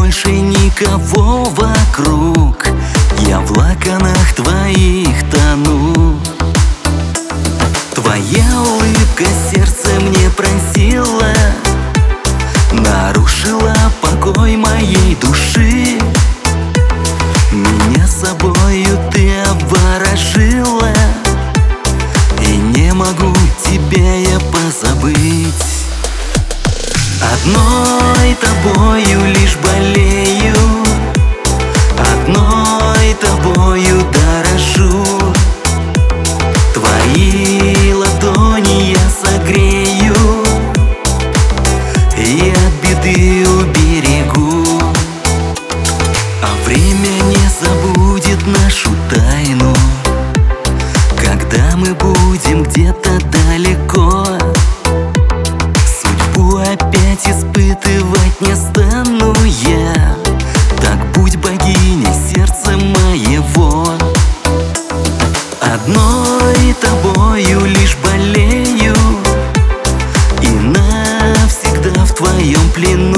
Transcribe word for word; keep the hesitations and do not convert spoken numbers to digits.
больше никого вокруг. Я в локонах твоих тону. Твоя улыбка сердце мне пронзила, нарушила покой моей души. Меня собою ты обворожила, и не могу тебя я позабыть. Одной тобою лишь болею, одной тобою дорожу. Твои ладони я согрею и от беды уберегу. А время не забудет нашу тайну, когда мы будем где-то далеко. Судьбу опять испытывать не стану я, так будь богиней сердца моего. Одной тобою лишь болею, и навсегда в твоем плену.